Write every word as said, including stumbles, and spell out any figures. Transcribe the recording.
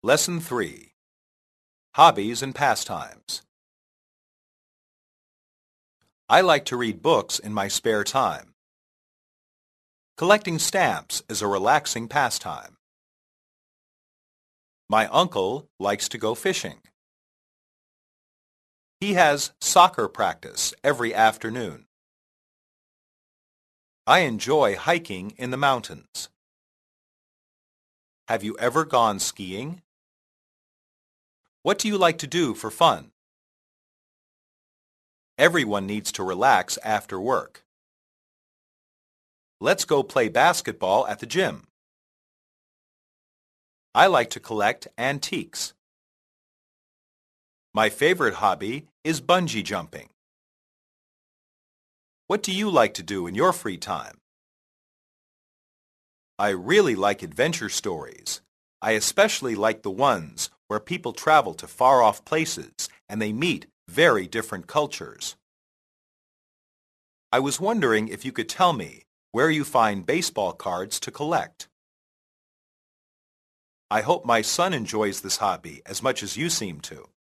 Lesson three. Hobbies and Pastimes. I like to read books in my spare time. Collecting stamps is a relaxing pastime. My uncle likes to go fishing. He has soccer practice every afternoon. I enjoy hiking in the mountains. Have you ever gone skiing? What do you like to do for fun? Everyone needs to relax after work. Let's go play basketball at the gym. I like to collect antiques. My favorite hobby is bungee jumping. What do you like to do in your free time? I really like adventure stories. I especially like the ones where people travel to far-off places and they meet very different cultures. I was wondering if you could tell me where you find baseball cards to collect. I hope my son enjoys this hobby as much as you seem to.